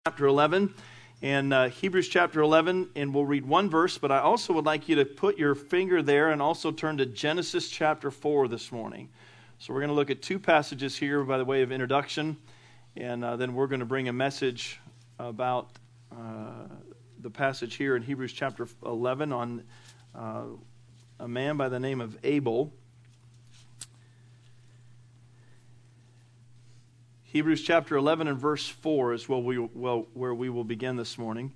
Chapter 11 and Hebrews chapter 11, and we'll read one verse, but I also would like you to put your finger there and also turn to Genesis chapter 4 this morning. So we're going to look at two passages here by the way of introduction, and then we're going to bring a message about the passage here in Hebrews chapter 11 on a man by the name of Abel. Hebrews chapter 11 and verse 4 is where we will begin this morning.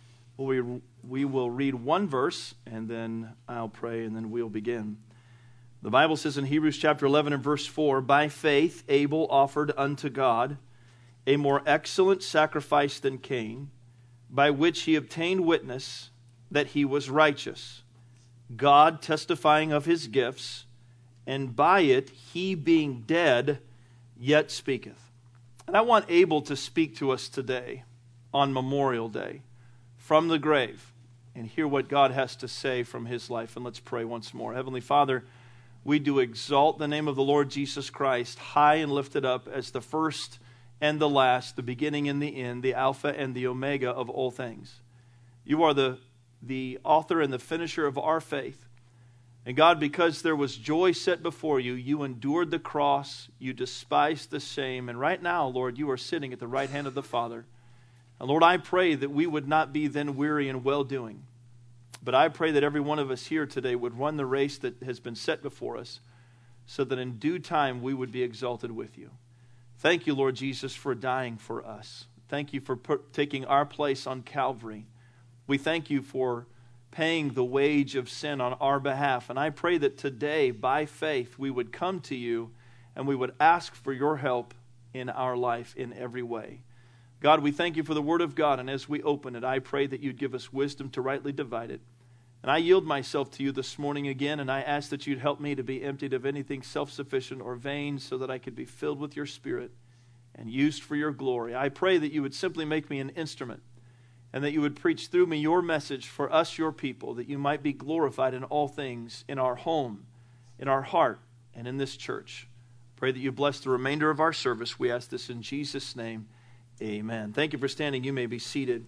We will read one verse, and then I'll pray, and then we'll begin. The Bible says in Hebrews chapter 11 and verse 4, "By faith Abel offered unto God a more excellent sacrifice than Cain, by which he obtained witness that he was righteous, God testifying of his gifts, and by it he being dead yet speaketh." And I want Abel to speak to us today on Memorial Day from the grave and hear what God has to say from his life. And let's pray once more. Heavenly Father, we do exalt the name of the Lord Jesus Christ high and lifted up as the first and the last, the beginning and the end, the Alpha and the Omega of all things. You are the author and the finisher of our faith. And God, because there was joy set before you, you endured the cross, you despised the shame, and right now, Lord, you are sitting at the right hand of the Father. And Lord, I pray that we would not be then weary in well-doing, but I pray that every one of us here today would run the race that has been set before us, so that in due time we would be exalted with you. Thank you, Lord Jesus, for dying for us. Thank you for taking our place on Calvary. We thank you for paying the wage of sin on our behalf. And I pray that today, by faith, we would come to you and we would ask for your help in our life in every way. God, we thank you for the Word of God, and as we open it, I pray that you'd give us wisdom to rightly divide it. And I yield myself to you this morning again, and I ask that you'd help me to be emptied of anything self-sufficient or vain so that I could be filled with your Spirit and used for your glory. I pray that you would simply make me an instrument, and that you would preach through me your message for us, your people, that you might be glorified in all things, in our home, in our heart, and in this church. Pray that you bless the remainder of our service. We ask this in Jesus' name. Amen. Thank you for standing. You may be seated.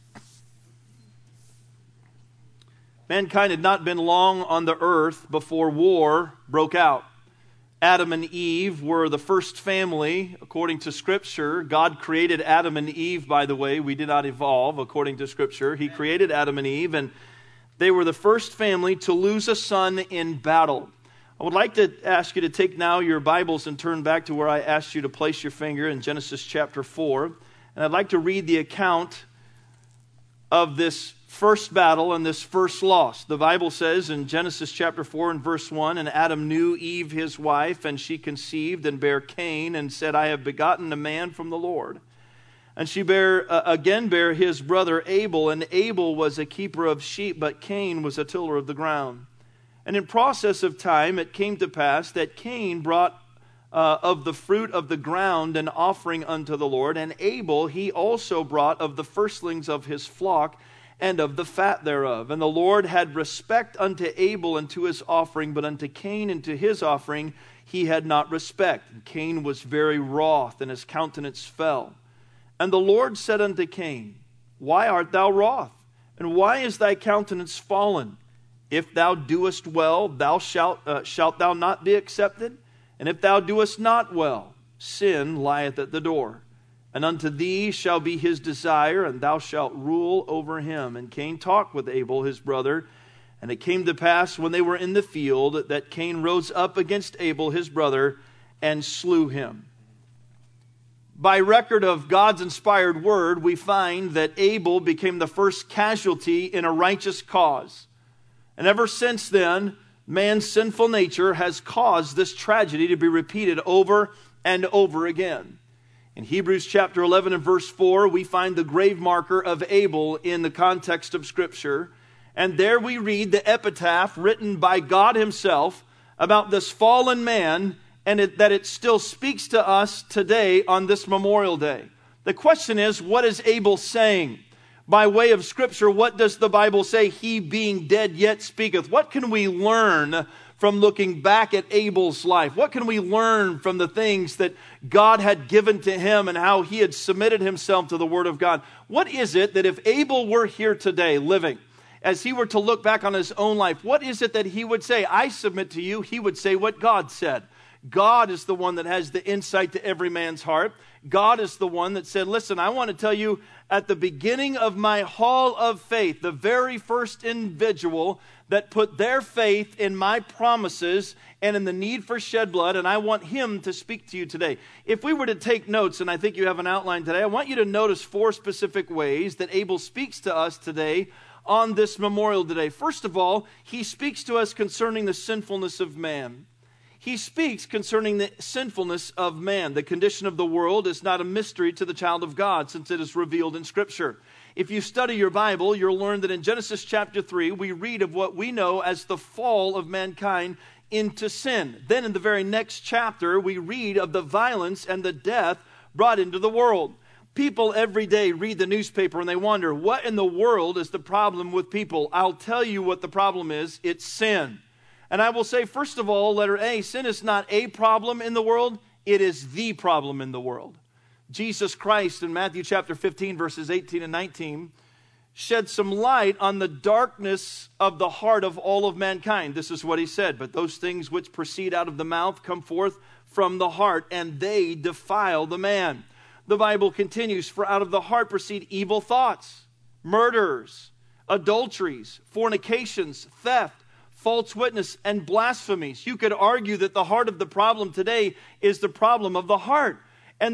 Mankind had not been long on the earth before war broke out. Adam and Eve were the first family, according to Scripture. God created Adam and Eve, by the way. We did not evolve, according to Scripture. He created Adam and Eve, and they were the first family to lose a son in battle. I would like to ask you to take now your Bibles and turn back to where I asked you to place your finger in Genesis chapter 4. And I'd like to read the account of this first battle and this first loss. The Bible says in Genesis chapter 4 and verse 1, "And Adam knew Eve his wife, and she conceived and bare Cain, and said, I have begotten a man from the Lord. And she again bare his brother Abel, and Abel was a keeper of sheep, but Cain was a tiller of the ground. And in process of time it came to pass that Cain brought of the fruit of the ground an offering unto the Lord, and Abel he also brought of the firstlings of his flock, and of the fat thereof. And the Lord had respect unto Abel and to his offering, but unto Cain and to his offering he had not respect. And Cain was very wroth, and his countenance fell. And the Lord said unto Cain, Why art thou wroth? And why is thy countenance fallen? If thou doest well, shalt thou not be accepted? And if thou doest not well, sin lieth at the door. And unto thee shall be his desire, and thou shalt rule over him. And Cain talked with Abel his brother. And it came to pass, when they were in the field, that Cain rose up against Abel his brother, and slew him." By record of God's inspired word, we find that Abel became the first casualty in a righteous cause. And ever since then, man's sinful nature has caused this tragedy to be repeated over and over again. In Hebrews chapter 11 and verse 4, we find the grave marker of Abel in the context of Scripture. And there we read the epitaph written by God himself about this fallen man, and that it still speaks to us today on this Memorial Day. The question is, what is Abel saying? By way of Scripture, what does the Bible say? He being dead yet speaketh. What can we learn from looking back at Abel's life? What can we learn from the things that God had given to him and how he had submitted himself to the Word of God? What is it that if Abel were here today living, as he were to look back on his own life, what is it that he would say? I submit to you, he would say what God said. God is the one that has the insight to every man's heart. God is the one that said, listen, I want to tell you, at the beginning of my hall of faith, the very first individual that put their faith in my promises and in the need for shed blood, and I want him to speak to you today. If we were to take notes, and I think you have an outline today, I want you to notice 4 specific ways that Abel speaks to us today on this memorial today. First of all, he speaks to us concerning the sinfulness of man. He speaks concerning the sinfulness of man. The condition of the world is not a mystery to the child of God, since it is revealed in Scripture. If you study your Bible, you'll learn that in Genesis chapter 3, we read of what we know as the fall of mankind into sin. Then in the very next chapter, we read of the violence and the death brought into the world. People every day read the newspaper and they wonder, what in the world is the problem with people? I'll tell you what the problem is. It's sin. And I will say, first of all, letter A, sin is not a problem in the world. It is the problem in the world. Jesus Christ in Matthew chapter 15, verses 18 and 19, shed some light on the darkness of the heart of all of mankind. This is what he said, but those things which proceed out of the mouth come forth from the heart, and they defile the man. The Bible continues, for out of the heart proceed evil thoughts, murders, adulteries, fornications, theft, false witness, and blasphemies. You could argue that the heart of the problem today is the problem of the heart. And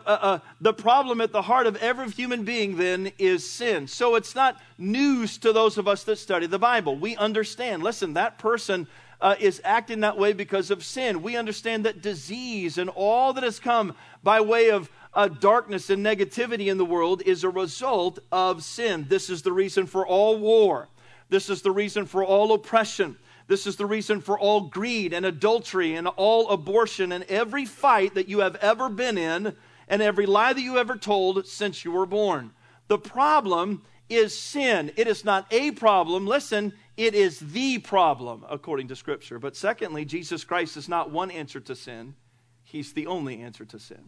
the problem at the heart of every human being then is sin. So it's not news to those of us that study the Bible. We understand, listen, that person is acting that way because of sin. We understand that disease and all that has come by way of darkness and negativity in the world is a result of sin. This is the reason for all war. This is the reason for all oppression. This is the reason for all greed and adultery and all abortion and every fight that you have ever been in and every lie that you ever told since you were born. The problem is sin. It is not a problem. Listen, it is the problem according to Scripture. But secondly, Jesus Christ is not one answer to sin. He's the only answer to sin.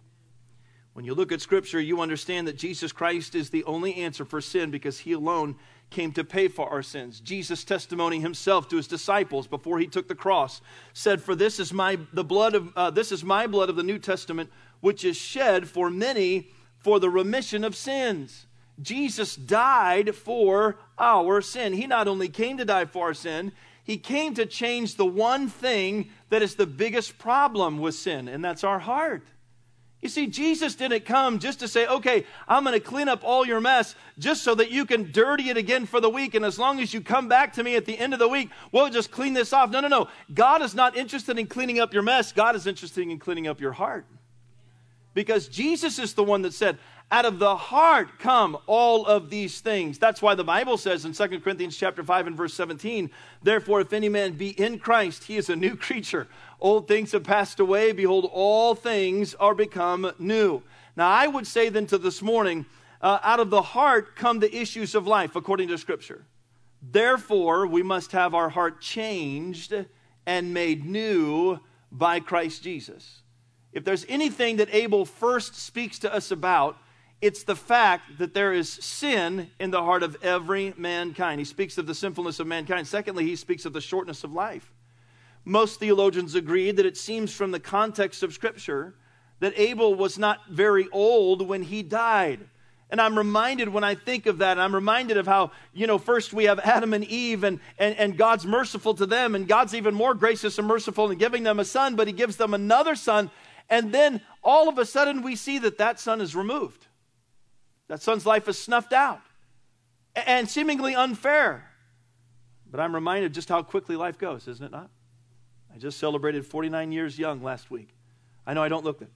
When you look at Scripture, you understand that Jesus Christ is the only answer for sin because He alone came to pay for our sins. Jesus' testimony himself to his disciples before he took the cross said, "For this is my blood of the New Testament, which is shed for many for the remission of sins." Jesus died for our sin. He not only came to die for our sin, He came to change the one thing that is the biggest problem with sin, and that's our heart. You see, Jesus didn't come just to say, okay, I'm going to clean up all your mess just so that you can dirty it again for the week. And as long as you come back to me at the end of the week, we'll just clean this off. No. God is not interested in cleaning up your mess. God is interested in cleaning up your heart. Because Jesus is the one that said, out of the heart come all of these things. That's why the Bible says in 2 Corinthians chapter 5 and verse 17, therefore, if any man be in Christ, he is a new creature. Old things have passed away. Behold, all things are become new. Now, I would say then to this morning, out of the heart come the issues of life, according to Scripture. Therefore, we must have our heart changed and made new by Christ Jesus. If there's anything that Abel first speaks to us about, it's the fact that there is sin in the heart of every mankind. He speaks of the sinfulness of mankind. Secondly, he speaks of the shortness of life. Most theologians agree that it seems from the context of Scripture that Abel was not very old when he died. And I'm reminded when I think of that, I'm reminded of how, first we have Adam and Eve and God's merciful to them, and God's even more gracious and merciful in giving them a son, but He gives them another son. And then all of a sudden we see that son is removed. That son's life is snuffed out and seemingly unfair. But I'm reminded just how quickly life goes, isn't it not? I just celebrated 49 years young last week. I know I don't look it.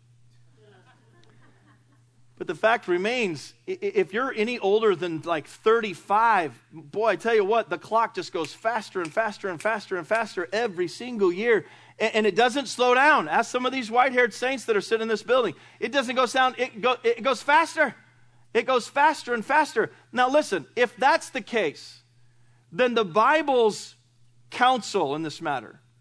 But the fact remains, if you're any older than like 35, boy, I tell you what, the clock just goes faster and faster and faster and faster every single year. And it doesn't slow down. Ask some of these white-haired saints that are sitting in this building. It doesn't go down. It goes faster. It goes faster and faster. Now listen, if that's the case, then the Bible's counsel in this matter,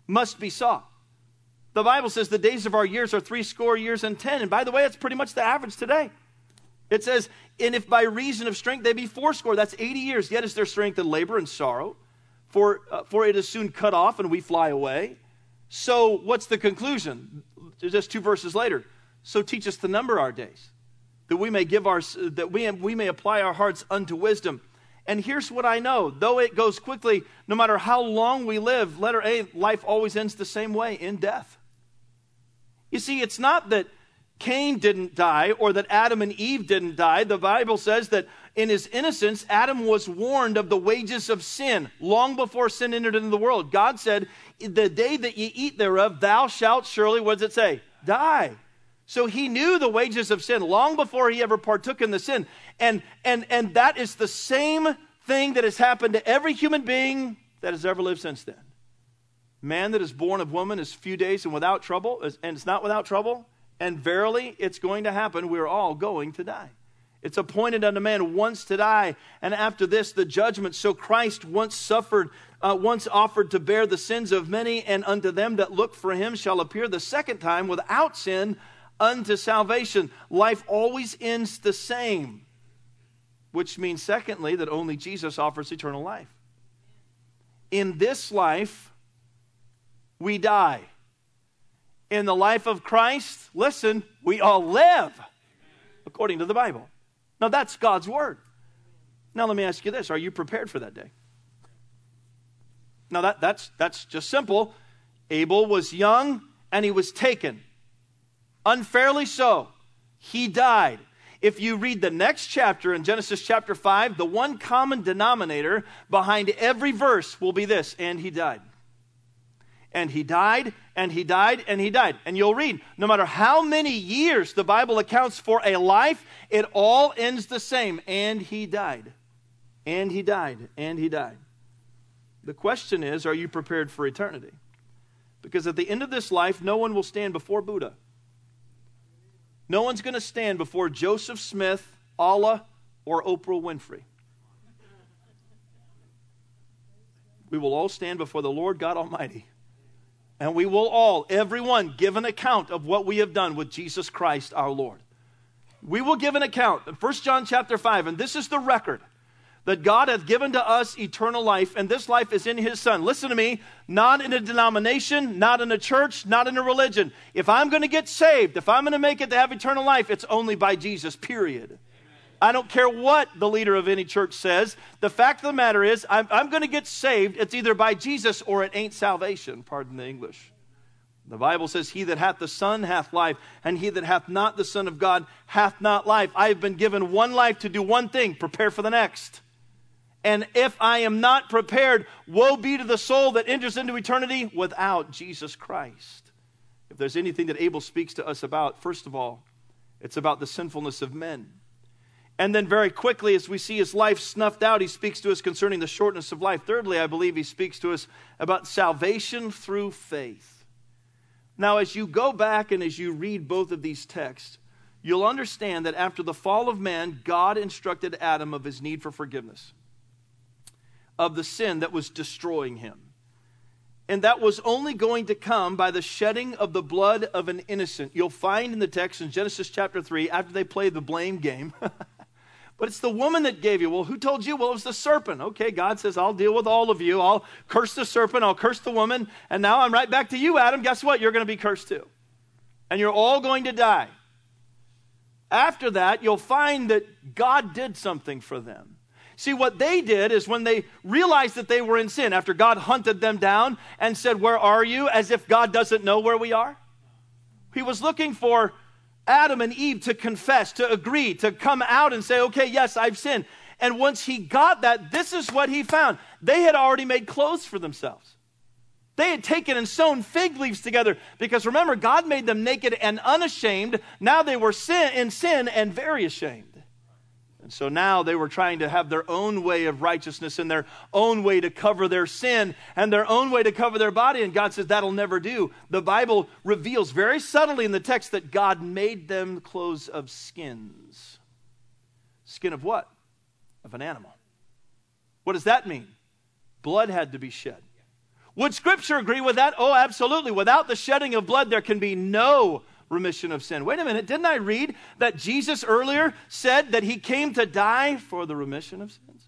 must be sought. The Bible says the days of our years are 80 years and 10. And by the way, that's pretty much the average today. It says, and if by reason of strength they be 80, that's 80 years. Yet is their strength in labor and sorrow. For it is soon cut off and we fly away. So what's the conclusion? Just 2 verses later. So teach us to number our days, that we may we may apply our hearts unto wisdom. And here's what I know. Though it goes quickly, no matter how long we live, letter A, life always ends the same way, in death. You see, it's not that Cain didn't die or that Adam and Eve didn't die. The Bible says that in his innocence, Adam was warned of the wages of sin long before sin entered into the world. God said, the day that ye eat thereof, thou shalt surely, what does it say? Die. So he knew the wages of sin long before he ever partook in the sin. And that is the same thing that has happened to every human being that has ever lived since then. Man that is born of woman is few days and without trouble, and it's not without trouble. And verily, it's going to happen. We're all going to die. It's appointed unto man once to die, and after this, the judgment. So Christ once offered to bear the sins of many, and unto them that look for him shall appear the second time without sin unto salvation. Life always ends the same, which means, secondly, that only Jesus offers eternal life. In this life, we die. In the life of Christ, listen, we all live according to the Bible. Now, that's God's word. Now, let me ask you this. Are you prepared for that day? Now, that's just simple. Abel was young and he was taken. Unfairly so. He died. If you read the next chapter in Genesis chapter 5, the one common denominator behind every verse will be this: and he died. And he died, and he died, and he died. And you'll read, no matter how many years the Bible accounts for a life, it all ends the same. And he died. And he died. And he died. The question is, are you prepared for eternity? Because at the end of this life, no one will stand before Buddha. No one's going to stand before Joseph Smith, Allah, or Oprah Winfrey. We will all stand before the Lord God Almighty. And we will all, everyone, give an account of what we have done with Jesus Christ our Lord. We will give an account. 1 John chapter 5, and this is the record, that God hath given to us eternal life, and this life is in his Son. Listen to me, not in a denomination, not in a church, not in a religion. If I'm going to get saved, if I'm going to make it to have eternal life, it's only by Jesus, period. I don't care what the leader of any church says. The fact of the matter is, I'm going to get saved. It's either by Jesus or it ain't salvation. Pardon the English. The Bible says, he that hath the Son hath life, and he that hath not the Son of God hath not life. I have been given one life to do one thing, prepare for the next. And if I am not prepared, woe be to the soul that enters into eternity without Jesus Christ. If there's anything that Abel speaks to us about, first of all, it's about the sinfulness of men. And then very quickly, as we see his life snuffed out, he speaks to us concerning the shortness of life. Thirdly, I believe he speaks to us about salvation through faith. Now, as you go back and as you read both of these texts, you'll understand that after the fall of man, God instructed Adam of his need for forgiveness, of the sin that was destroying him. And that was only going to come by the shedding of the blood of an innocent. You'll find in the text in Genesis chapter 3, after they play the blame game, but it's the woman that gave you. Well, who told you? Well, it was the serpent. Okay, God says, I'll deal with all of you. I'll curse the serpent. I'll curse the woman. And now I'm right back to you, Adam. Guess what? You're going to be cursed too. And you're all going to die. After that, you'll find that God did something for them. See, what they did is when they realized that they were in sin, after God hunted them down and said, where are you? As if God doesn't know where we are. He was looking for Adam and Eve to confess, to agree, to come out and say, okay, yes, I've sinned. And once he got that, this is what he found. They had already made clothes for themselves. They had taken and sewn fig leaves together because remember, God made them naked and unashamed. Now they were in sin and very ashamed. And so now they were trying to have their own way of righteousness and their own way to cover their sin and their own way to cover their body. And God says that'll never do. The Bible reveals very subtly in the text that God made them clothes of skins. Skin of what? Of an animal. What does that mean? Blood had to be shed. Would Scripture agree with that? Oh, absolutely. Without the shedding of blood, there can be no remission of sin. Wait a minute. Didn't I read that Jesus earlier said that he came to die for the remission of sins?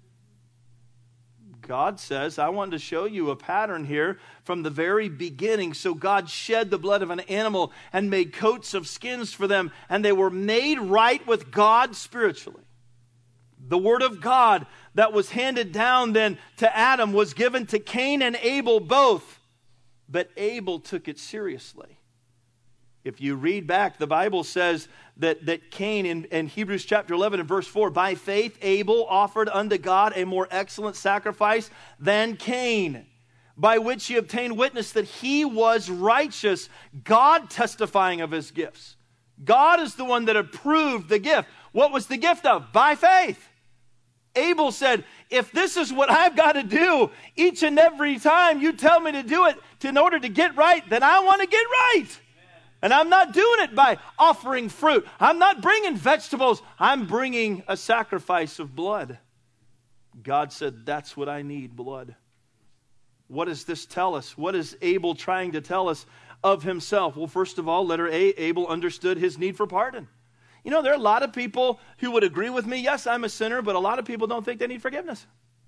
God says, I wanted to show you a pattern here from the very beginning. So God shed the blood of an animal and made coats of skins for them, and they were made right with God spiritually. The word of God that was handed down then to Adam was given to Cain and Abel both, but Abel took it seriously. If you read back, the Bible says that Cain in Hebrews chapter 11 and verse 4, by faith Abel offered unto God a more excellent sacrifice than Cain, by which he obtained witness that he was righteous, God testifying of his gifts. God is the one that approved the gift. What was the gift of? By faith. Abel said, if this is what I've got to do each and every time you tell me to do it in order to get right, then I want to get right. And I'm not doing it by offering fruit. I'm not bringing vegetables. I'm bringing a sacrifice of blood. God said, that's what I need, blood. What does this tell us? What is Abel trying to tell us of himself? Well, first of all, letter A, Abel understood his need for pardon. You know, there are a lot of people who would agree with me. Yes, I'm a sinner, but a lot of people don't think they need forgiveness.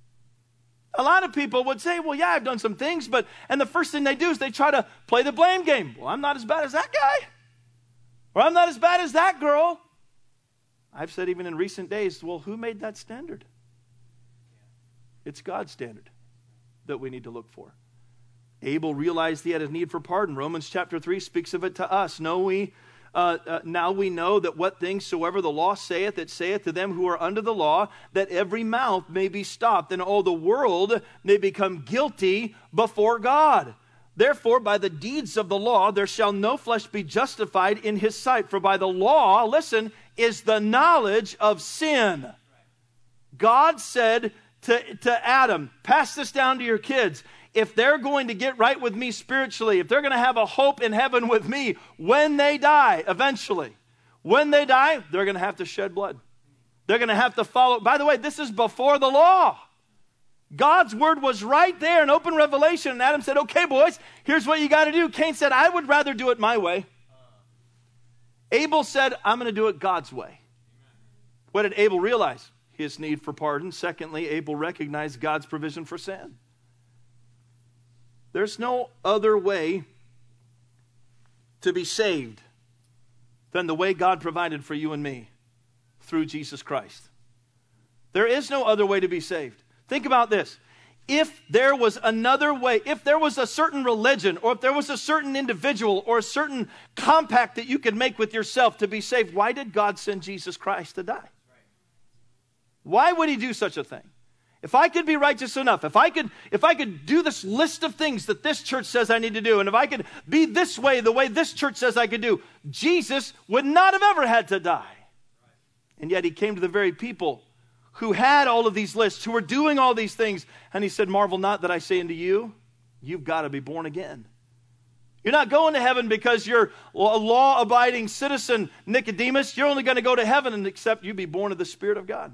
A lot of people would say, well, yeah, I've done some things, and the first thing they do is they try to play the blame game. Well, I'm not as bad as that guy. Or I'm not as bad as that girl. I've said even in recent days, well, who made that standard? It's God's standard that we need to look for. Abel realized he had a need for pardon. Romans chapter 3 speaks of it to us. Now we know that what things soever the law saith, it saith to them who are under the law, that every mouth may be stopped, and all the world may become guilty before God. Therefore, by the deeds of the law, there shall no flesh be justified in his sight. For by the law, listen, is the knowledge of sin. God said to Adam, pass this down to your kids. If they're going to get right with me spiritually, if they're going to have a hope in heaven with me when they die, eventually, when they die, they're going to have to shed blood. They're going to have to follow. By the way, this is before the law. God's word was right there in open revelation. And Adam said, okay, boys, here's what you got to do. Cain said, I would rather do it my way. Abel said, I'm going to do it God's way. What did Abel realize? His need for pardon. Secondly, Abel recognized God's provision for sin. There's no other way to be saved than the way God provided for you and me through Jesus Christ. There is no other way to be saved. Think about this. If there was another way, if there was a certain religion, or if there was a certain individual or a certain compact that you could make with yourself to be saved, why did God send Jesus Christ to die? Why would he do such a thing? If I could be righteous enough, if I could do this list of things that this church says I need to do, and if I could be this way, the way this church says I could do, Jesus would not have ever had to die. And yet he came to the very people who had all of these lists, who were doing all these things, and he said, marvel not that I say unto you, you've got to be born again. You're not going to heaven because you're a law-abiding citizen, Nicodemus. You're only going to go to heaven except you be born of the Spirit of God.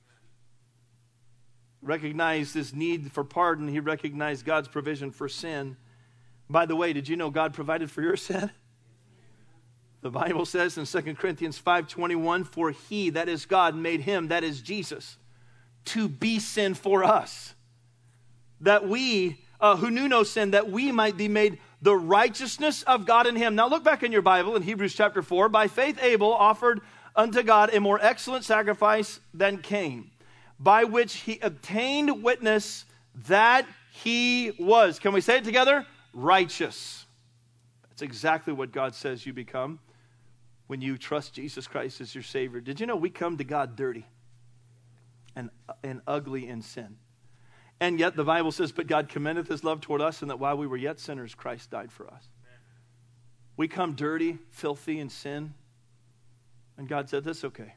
Recognized his need for pardon. He recognized God's provision for sin. By the way, did you know God provided for your sin? The Bible says in 2 Corinthians 5:21, for he, that is God, made him, that is Jesus, to be sin for us. That we, who knew no sin, that we might be made the righteousness of God in him. Now look back in your Bible in Hebrews chapter 4. By faith Abel offered unto God a more excellent sacrifice than Cain, by which he obtained witness that he was. Can we say it together? Righteous. That's exactly what God says you become when you trust Jesus Christ as your Savior. Did you know we come to God dirty and ugly in sin? And yet the Bible says, but God commendeth his love toward us, and that while we were yet sinners, Christ died for us. We come dirty, filthy in sin. And God said, that's okay.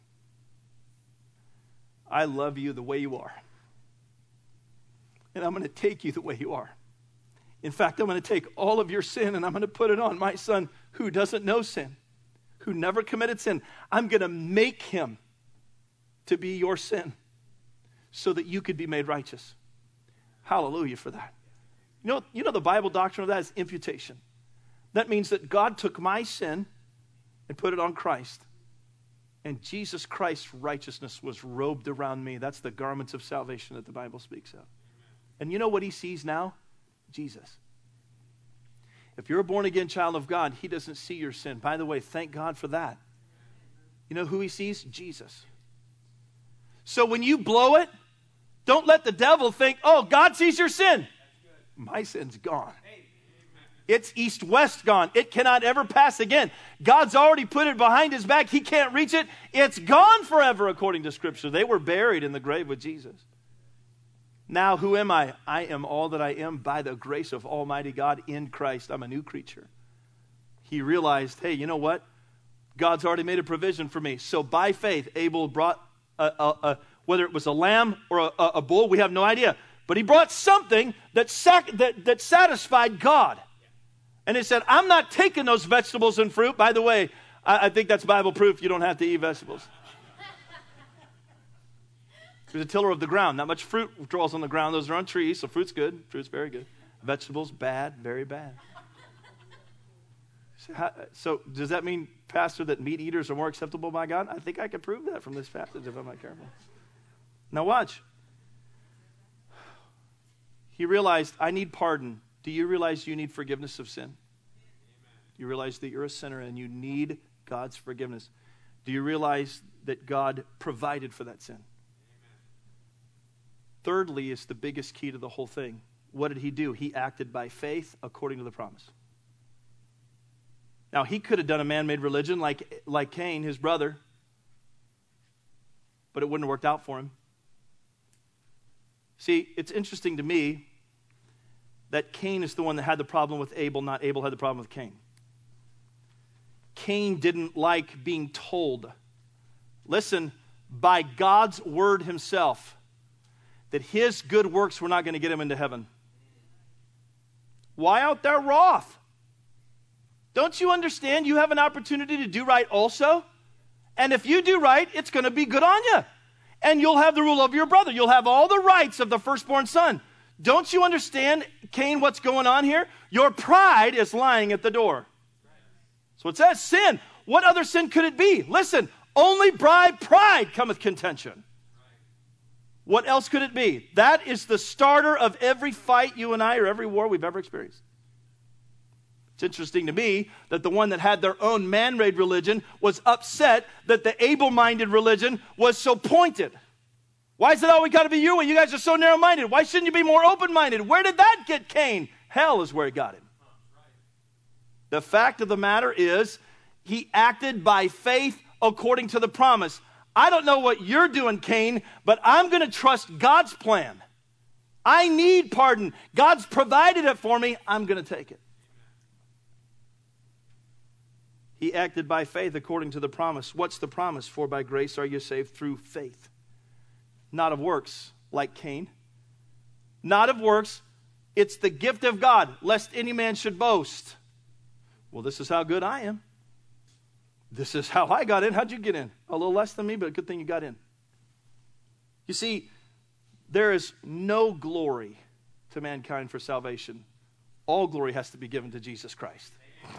I love you the way you are. And I'm going to take you the way you are. In fact, I'm going to take all of your sin and I'm going to put it on my son who doesn't know sin, who never committed sin. I'm going to make him to be your sin so that you could be made righteous. Hallelujah for that. You know the Bible doctrine of that is imputation. That means that God took my sin and put it on Christ. And Jesus Christ's righteousness was robed around me. That's the garments of salvation that the Bible speaks of. And you know what he sees now? Jesus. If you're a born-again child of God, he doesn't see your sin. By the way, thank God for that. You know who he sees? Jesus. So when you blow it, don't let the devil think, oh, God sees your sin. My sin's gone. It's east-west gone. It cannot ever pass again. God's already put it behind his back. He can't reach it. It's gone forever, according to Scripture. They were buried in the grave with Jesus. Now, who am I? I am all that I am by the grace of Almighty God in Christ. I'm a new creature. He realized, hey, you know what? God's already made a provision for me. So by faith, Abel brought, whether it was a lamb or a bull, we have no idea. But he brought something that satisfied God. And he said, I'm not taking those vegetables and fruit. By the way, I think that's Bible proof you don't have to eat vegetables. There's a tiller of the ground. Not much fruit draws on the ground. Those are on trees, so fruit's good. Fruit's very good. Vegetables, bad, very bad. So does that mean, Pastor, that meat eaters are more acceptable by God? I think I could prove that from this passage if I'm not careful. Now watch. He realized, I need pardon. Do you realize you need forgiveness of sin? You realize that you're a sinner and you need God's forgiveness. Do you realize that God provided for that sin? Thirdly, is the biggest key to the whole thing. What did he do? He acted by faith according to the promise. Now, he could have done a man-made religion like Cain, his brother, but it wouldn't have worked out for him. See, it's interesting to me that Cain is the one that had the problem with Abel, not Abel had the problem with Cain. Cain didn't like being told, listen, by God's word himself, that his good works were not going to get him into heaven. Why out there wroth? Don't you understand you have an opportunity to do right also? And if you do right, it's going to be good on you. And you'll have the rule of your brother. You'll have all the rights of the firstborn son. Don't you understand, Cain, what's going on here? Your pride is lying at the door. So it says sin. What other sin could it be? Listen, only by pride cometh contention. What else could it be? That is the starter of every fight you and I, or every war we've ever experienced. It's interesting to me that the one that had their own man-made religion was upset that the able-minded religion was so pointed. Why is it always got to be your way? You guys are so narrow-minded. Why shouldn't you be more open-minded? Where did that get Cain? Hell is where it got him. The fact of the matter is, he acted by faith according to the promise. I don't know what you're doing, Cain, but I'm going to trust God's plan. I need pardon. God's provided it for me. I'm going to take it. He acted by faith according to the promise. What's the promise? For by grace are you saved through faith. Not of works, like Cain. Not of works. It's the gift of God, lest any man should boast. Well, this is how good I am. This is how I got in. How'd you get in? A little less than me, but a good thing you got in. You see, there is no glory to mankind for salvation. All glory has to be given to Jesus Christ.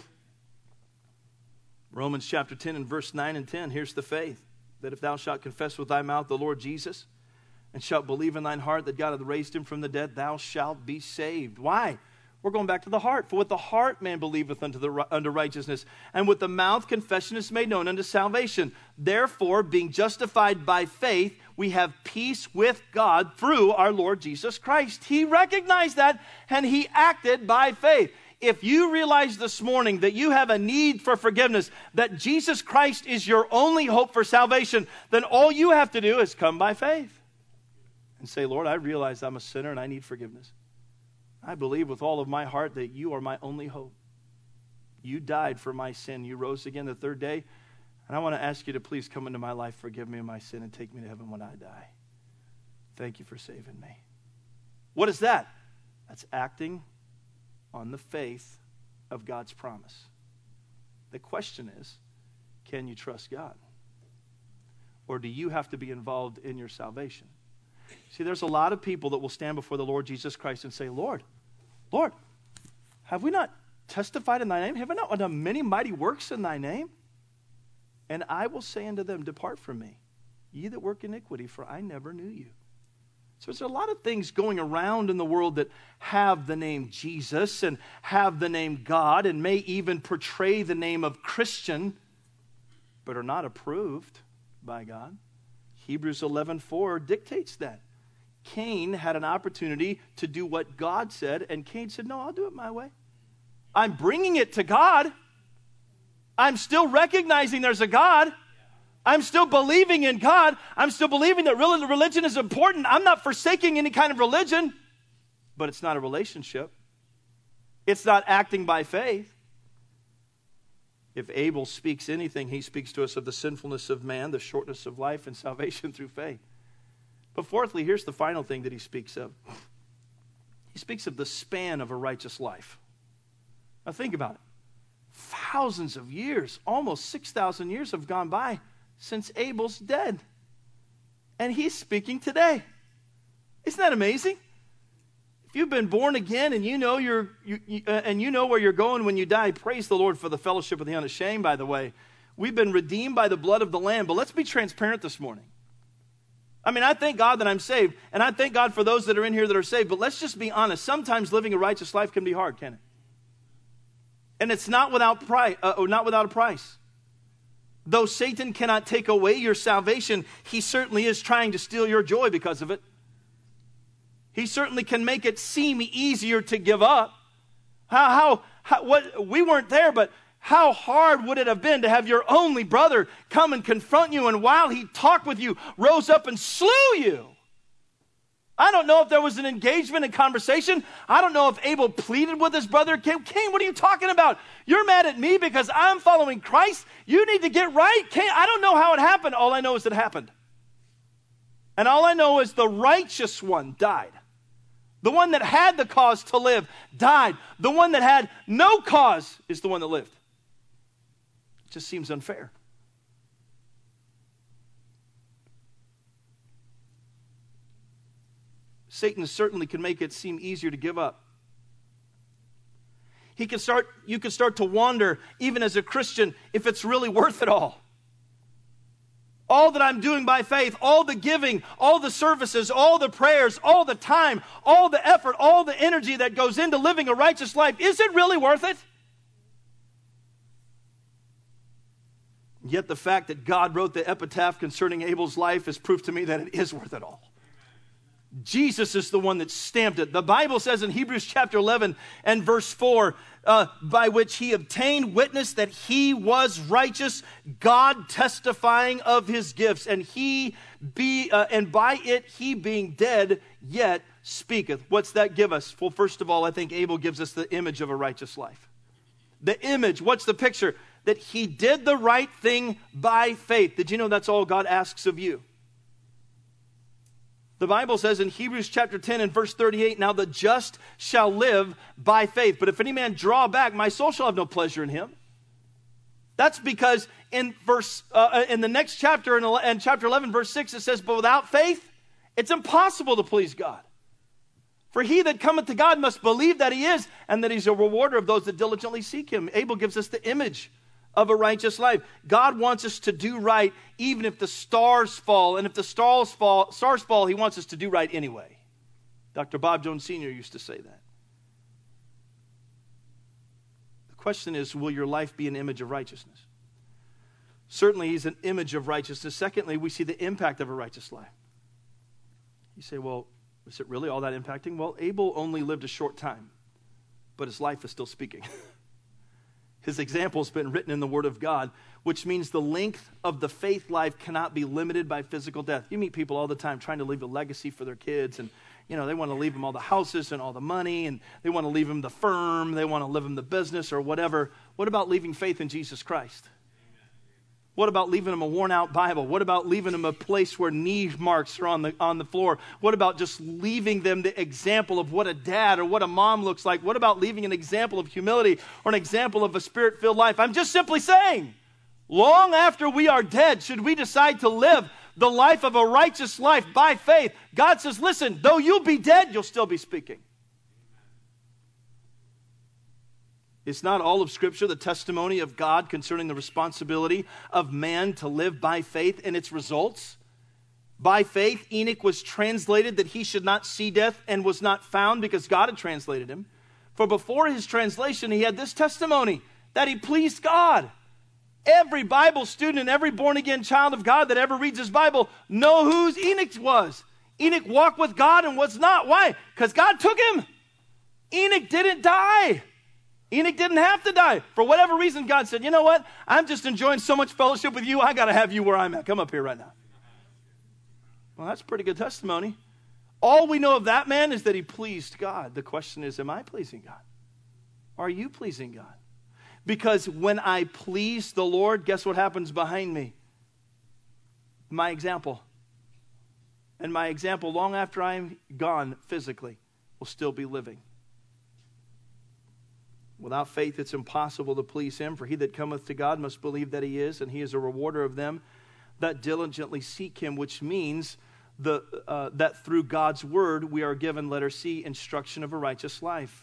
Romans chapter 10 and verse 9 and 10, here's the faith, that if thou shalt confess with thy mouth the Lord Jesus, and shalt believe in thine heart that God hath raised him from the dead, thou shalt be saved. Why? We're going back to the heart. For with the heart man believeth unto righteousness, and with the mouth confession is made known unto salvation. Therefore, being justified by faith, we have peace with God through our Lord Jesus Christ. He recognized that, and he acted by faith. If you realize this morning that you have a need for forgiveness, that Jesus Christ is your only hope for salvation, then all you have to do is come by faith and say, Lord, I realize I'm a sinner and I need forgiveness. I believe with all of my heart that you are my only hope. You died for my sin. You rose again the third day. And I want to ask you to please come into my life, forgive me of my sin, and take me to heaven when I die. Thank you for saving me. What is that? That's acting on the faith of God's promise. The question is, can you trust God? Or do you have to be involved in your salvation? See, there's a lot of people that will stand before the Lord Jesus Christ and say, Lord, Lord, have we not testified in thy name? Have we not done many mighty works in thy name? And I will say unto them, depart from me, ye that work iniquity, for I never knew you. So there's a lot of things going around in the world that have the name Jesus and have the name God and may even portray the name of Christian, but are not approved by God. Hebrews 11:4 dictates that. Cain had an opportunity to do what God said, and Cain said, no, I'll do it my way. I'm bringing it to God. I'm still recognizing there's a God. I'm still believing in God. I'm still believing that religion is important. I'm not forsaking any kind of religion, but it's not a relationship. It's not acting by faith. If Abel speaks anything, he speaks to us of the sinfulness of man, the shortness of life, and salvation through faith. But fourthly, here's the final thing that he speaks of. He speaks of the span of a righteous life. Now think about it. Thousands of years, almost 6,000 years have gone by since Abel's dead. And he's speaking today. Isn't that amazing? If you've been born again and you know you know where you're going when you die, praise the Lord for the fellowship of the unashamed, by the way. We've been redeemed by the blood of the Lamb. But let's be transparent this morning. I mean, I thank God that I'm saved, and I thank God for those that are in here that are saved, but let's just be honest. Sometimes living a righteous life can be hard, can it? And it's not without a price. Though Satan cannot take away your salvation, he certainly is trying to steal your joy because of it. He certainly can make it seem easier to give up. We weren't there, but how hard would it have been to have your only brother come and confront you, and while he talked with you, rose up and slew you? I don't know if there was an engagement and conversation. I don't know if Abel pleaded with his brother. Cain, what are you talking about? You're mad at me because I'm following Christ? You need to get right. Cain, I don't know how it happened. All I know is it happened. And all I know is the righteous one died. The one that had the cause to live died. The one that had no cause is the one that lived. It just seems unfair. Satan certainly can make it seem easier to give up. You can start to wonder, even as a Christian, if it's really worth it all. All that I'm doing by faith, all the giving, all the services, all the prayers, all the time, all the effort, all the energy that goes into living a righteous life, is it really worth it? Yet the fact that God wrote the epitaph concerning Abel's life is proof to me that it is worth it all. Jesus is the one that stamped it. The Bible says in Hebrews chapter 11 and verse 4, by which he obtained witness that he was righteous, God testifying of his gifts, and by it he being dead yet speaketh. What's that give us? Well, first of all, I think Abel gives us the image of a righteous life. The image, what's the picture? That he did the right thing by faith. Did you know that's all God asks of you? The Bible says in Hebrews chapter 10 and verse 38, now the just shall live by faith. But if any man draw back, my soul shall have no pleasure in him. That's because in the next chapter, in chapter 11, verse 6, it says, but without faith, it's impossible to please God. For he that cometh to God must believe that he is, and that he's a rewarder of those that diligently seek him. Abel gives us the image of a righteous life. God wants us to do right even if the stars fall. And if the stars fall, he wants us to do right anyway. Dr. Bob Jones Sr. used to say that. The question is, will your life be an image of righteousness? Certainly, he's an image of righteousness. Secondly, we see the impact of a righteous life. You say, well, is it really all that impacting? Well, Abel only lived a short time, but his life is still speaking. His example has been written in the Word of God, which means the length of the faith life cannot be limited by physical death. You meet people all the time trying to leave a legacy for their kids, and they want to leave them all the houses and all the money, and they want to leave them the firm, they want to leave them the business or whatever. What about leaving faith in Jesus Christ? What about leaving them a worn-out Bible? What about leaving them a place where knee marks are on the floor? What about just leaving them the example of what a dad or what a mom looks like? What about leaving an example of humility or an example of a spirit-filled life? I'm just simply saying, long after we are dead, should we decide to live the life of a righteous life by faith, God says, listen, though you'll be dead, you'll still be speaking. Is not all of Scripture the testimony of God concerning the responsibility of man to live by faith and its results? By faith, Enoch was translated that he should not see death and was not found because God had translated him. For before his translation, he had this testimony that he pleased God. Every Bible student and every born-again child of God that ever reads his Bible know who Enoch was. Enoch walked with God and was not. Why? Because God took him. Enoch didn't die. Enoch didn't have to die. For whatever reason, God said, you know what? I'm just enjoying so much fellowship with you, I got to have you where I'm at. Come up here right now. Well, that's a pretty good testimony. All we know of that man is that he pleased God. The question is, am I pleasing God? Are you pleasing God? Because when I please the Lord, guess what happens behind me? My example. And my example, long after I'm gone physically, will still be living. Without faith, it's impossible to please him. For he that cometh to God must believe that he is, and he is a rewarder of them that diligently seek him, which means that through God's word we are given, letter C, instruction of a righteous life.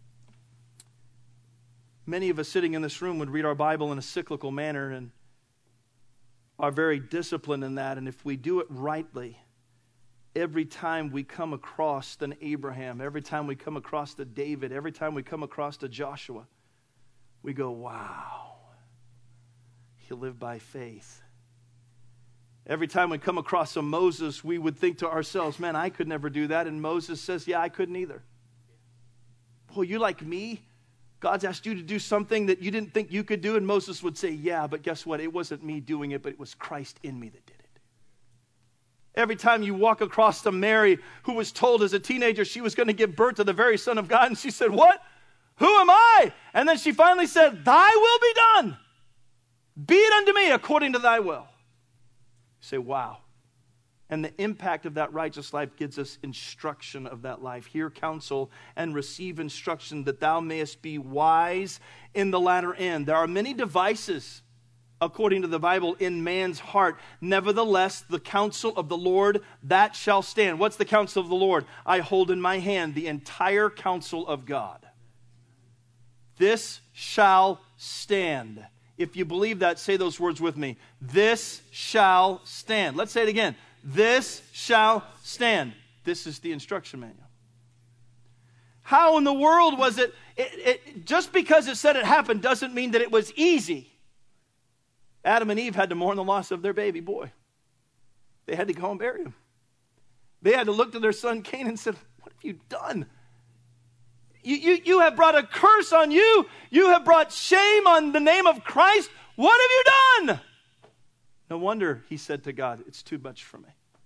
Many of us sitting in this room would read our Bible in a cyclical manner and are very disciplined in that. And if we do it rightly, every time we come across an Abraham, every time we come across a David, every time we come across a Joshua, we go, wow, he lived by faith. Every time we come across a Moses, we would think to ourselves, man, I could never do that. And Moses says, yeah, I couldn't either. Boy, you like me? God's asked you to do something that you didn't think you could do. And Moses would say, yeah, but guess what? It wasn't me doing it, but it was Christ in me that did it. Every time you walk across to Mary, who was told as a teenager she was going to give birth to the very Son of God, and she said, what? Who am I? And then she finally said, thy will be done. Be it unto me according to thy will. You say, wow. And the impact of that righteous life gives us instruction of that life. Hear counsel and receive instruction that thou mayest be wise in the latter end. There are many devices, according to the Bible, in man's heart. Nevertheless, the counsel of the Lord, that shall stand. What's the counsel of the Lord? I hold in my hand the entire counsel of God. This shall stand. If you believe that, say those words with me. This shall stand. Let's say it again. This shall stand. This is the instruction manual. How in the world was it just because it said it happened doesn't mean that it was easy. Adam and Eve had to mourn the loss of their baby boy. They had to go and bury him. They had to look to their son Cain and said, what have you done? You have brought a curse on you. You have brought shame on the name of Christ. What have you done? No wonder he said to God, it's too much for me.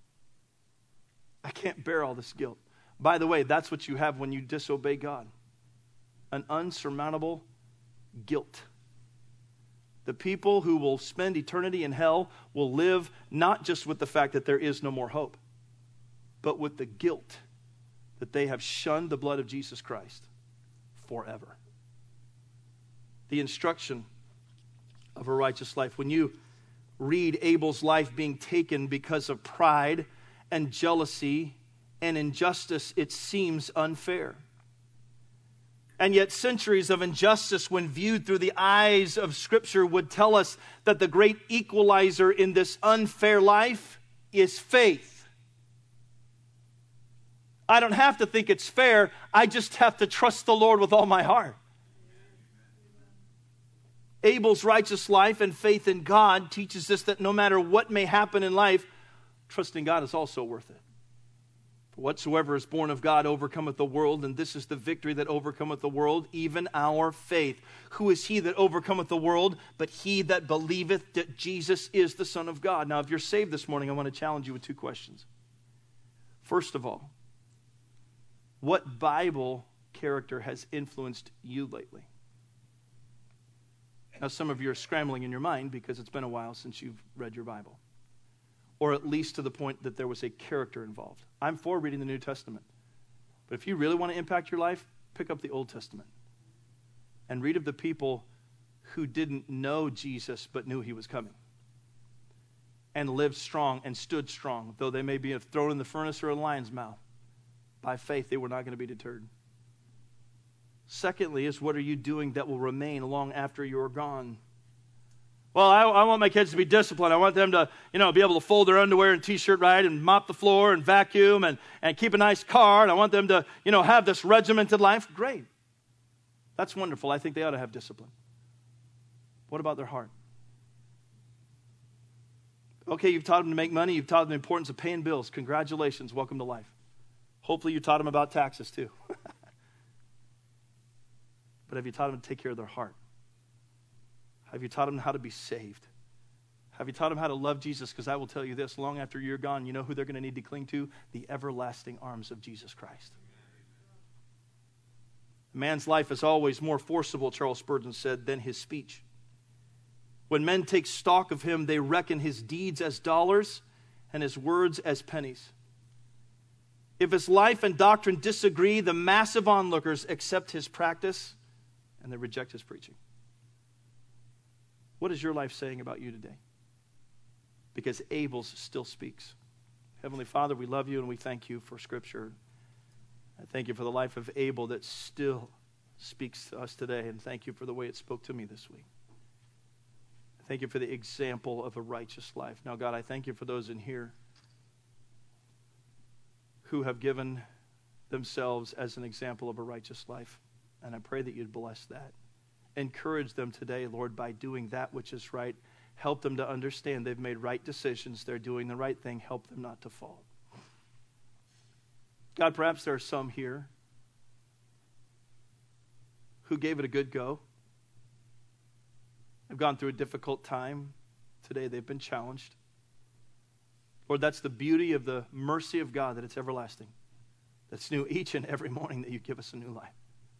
I can't bear all this guilt. By the way, that's what you have when you disobey God. An unsurmountable guilt. The people who will spend eternity in hell will live not just with the fact that there is no more hope, but with the guilt that they have shunned the blood of Jesus Christ forever. The instruction of a righteous life. When you read Abel's life being taken because of pride and jealousy and injustice, it seems unfair. And yet centuries of injustice, when viewed through the eyes of Scripture, would tell us that the great equalizer in this unfair life is faith. I don't have to think it's fair. I just have to trust the Lord with all my heart. Abel's righteous life and faith in God teaches us that no matter what may happen in life, trusting God is also worth it. For whatsoever is born of God overcometh the world, and this is the victory that overcometh the world, even our faith. Who is he that overcometh the world but he that believeth that Jesus is the Son of God? Now, if you're saved this morning, I want to challenge you with two questions. First of all, what Bible character has influenced you lately? Now, some of you are scrambling in your mind because it's been a while since you've read your Bible. Or at least to the point that there was a character involved. I'm for reading the New Testament. But if you really want to impact your life, pick up the Old Testament. And read of the people who didn't know Jesus but knew he was coming. And lived strong and stood strong. Though they may be thrown in the furnace or a lion's mouth. By faith, they were not going to be deterred. Secondly is, what are you doing that will remain long after you're gone? Well, I want my kids to be disciplined. I want them to, be able to fold their underwear and t-shirt right and mop the floor and vacuum and keep a nice car. And I want them to, have this regimented life. Great. That's wonderful. I think they ought to have discipline. What about their heart? Okay, you've taught them to make money. You've taught them the importance of paying bills. Congratulations. Welcome to life. Hopefully you taught them about taxes too. But have you taught them to take care of their heart? Have you taught them how to be saved? Have you taught them how to love Jesus? Because I will tell you this, long after you're gone, you know who they're going to need to cling to? The everlasting arms of Jesus Christ. A man's life is always more forcible, Charles Spurgeon said, than his speech. When men take stock of him, they reckon his deeds as dollars and his words as pennies. If his life and doctrine disagree, the massive onlookers accept his practice and they reject his preaching. What is your life saying about you today? Because Abel's still speaks. Heavenly Father, we love you and we thank you for Scripture. I thank you for the life of Abel that still speaks to us today, and thank you for the way it spoke to me this week. I thank you for the example of a righteous life. Now, God, I thank you for those in here who have given themselves as an example of a righteous life, and I pray that you'd bless that. Encourage them today, Lord, by doing that which is right. Help them to understand they've made right decisions. They're doing the right thing. Help them not to fall. God, perhaps there are some here who gave it a good go. They've gone through a difficult time. Today they've been challenged. Lord, that's the beauty of the mercy of God, that it's everlasting. That's new each and every morning that you give us a new life.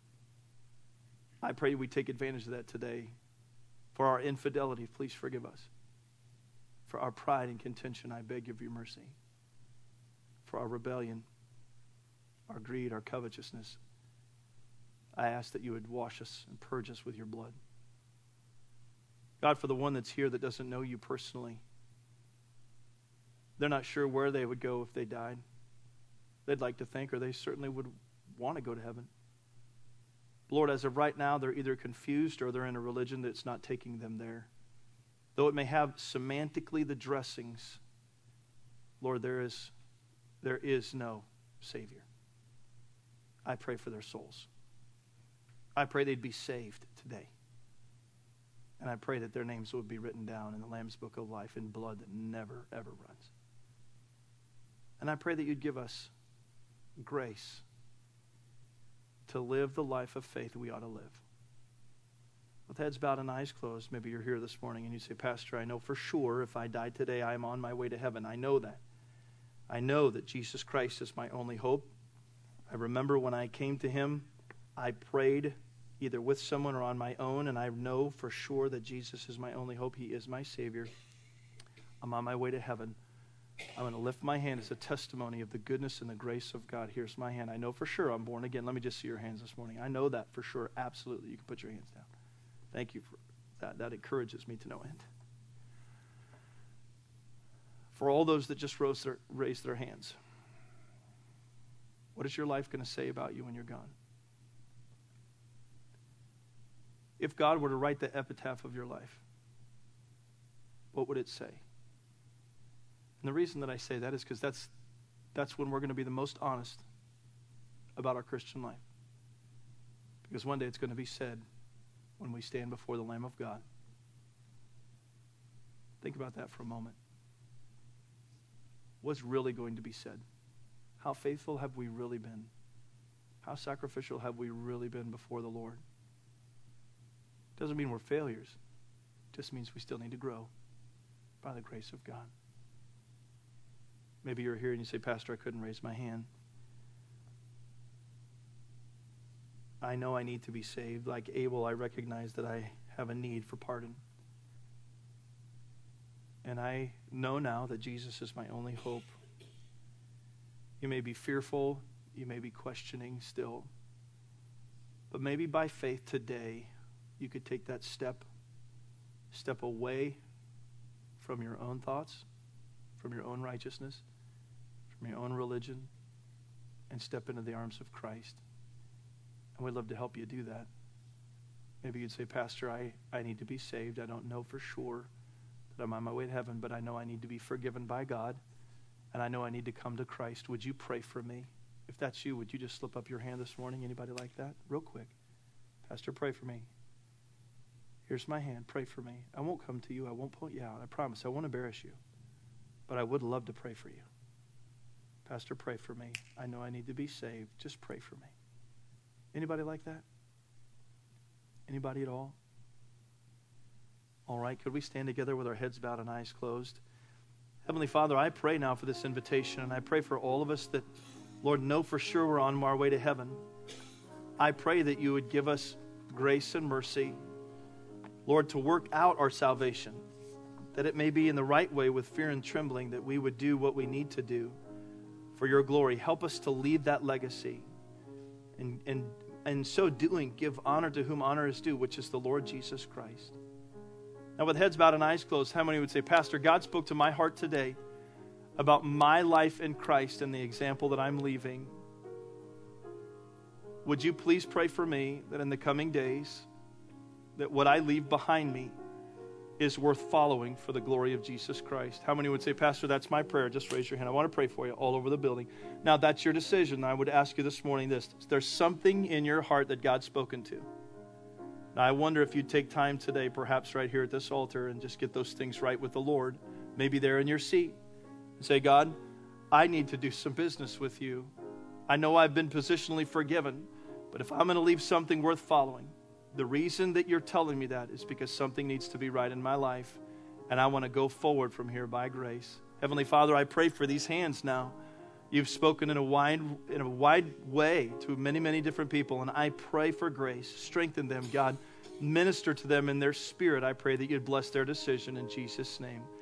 I pray we take advantage of that today. For our infidelity, please forgive us. For our pride and contention, I beg of your mercy. For our rebellion, our greed, our covetousness, I ask that you would wash us and purge us with your blood. God, for the one that's here that doesn't know you personally, they're not sure where they would go if they died. They'd like to think, or they certainly would want to go to heaven. Lord, as of right now, they're either confused or they're in a religion that's not taking them there. Though it may have semantically the dressings, Lord, there is no Savior. I pray for their souls. I pray they'd be saved today. And I pray that their names would be written down in the Lamb's Book of Life in blood that never, ever runs. And I pray that you'd give us grace to live the life of faith we ought to live. With heads bowed and eyes closed, maybe you're here this morning and you say, Pastor, I know for sure if I die today, I am on my way to heaven. I know that. I know that Jesus Christ is my only hope. I remember when I came to him, I prayed either with someone or on my own, and I know for sure that Jesus is my only hope. He is my Savior. I'm on my way to heaven. I'm going to lift my hand as a testimony of the goodness and the grace of God. Here's my hand. I know for sure I'm born again. Let me just see your hands this morning. I know that for sure. Absolutely. You can put your hands down. Thank you for that. That encourages me to no end. For all those that just raised their hands, what is your life going to say about you when you're gone? If God were to write the epitaph of your life, what would it say? And the reason that I say that is because that's when we're going to be the most honest about our Christian life. Because one day it's going to be said when we stand before the Lamb of God. Think about that for a moment. What's really going to be said? How faithful have we really been? How sacrificial have we really been before the Lord? Doesn't mean we're failures. It just means we still need to grow by the grace of God. Maybe you're here and you say, Pastor, I couldn't raise my hand. I know I need to be saved. Like Abel, I recognize that I have a need for pardon. And I know now that Jesus is my only hope. You may be fearful. You may be questioning still. But maybe by faith today, you could take that step away from your own thoughts, from your own righteousness, from your own religion, and step into the arms of Christ. And we'd love to help you do that. Maybe you'd say, Pastor, I need to be saved. I don't know for sure that I'm on my way to heaven, but I know I need to be forgiven by God, and I know I need to come to Christ. Would you pray for me? If that's you, would you just slip up your hand this morning? Anybody like that? Real quick. Pastor, pray for me. Here's my hand. Pray for me. I won't come to you. I won't point you out. I promise. I won't embarrass you. But I would love to pray for you. Pastor, pray for me. I know I need to be saved. Just pray for me. Anybody like that? Anybody at all? All right. Could we stand together with our heads bowed and eyes closed? Heavenly Father, I pray now for this invitation, and I pray for all of us that, Lord, know for sure we're on our way to heaven. I pray that you would give us grace and mercy, Lord, to work out our salvation, that it may be in the right way with fear and trembling, that we would do what we need to do for your glory. Help us to leave that legacy, and in so doing, give honor to whom honor is due, which is the Lord Jesus Christ. Now, with heads bowed and eyes closed, how many would say, Pastor, God spoke to my heart today about my life in Christ and the example that I'm leaving? Would you please pray for me that in the coming days, that what I leave behind me is worth following for the glory of Jesus Christ? How many would say, Pastor, that's my prayer? Just raise your hand. I want to pray for you all over the building. Now, that's your decision. I would ask you this morning this. There's something in your heart that God's spoken to. Now, I wonder if you'd take time today, perhaps right here at this altar, and just get those things right with the Lord. Maybe there in your seat. And say, God, I need to do some business with you. I know I've been positionally forgiven, but if I'm going to leave something worth following, the reason that you're telling me that is because something needs to be right in my life, and I want to go forward from here by grace. Heavenly Father, I pray for these hands now. You've spoken in a wide way to many, many different people, and I pray for grace. Strengthen them, God. Minister to them in their spirit. I pray that you'd bless their decision in Jesus' name.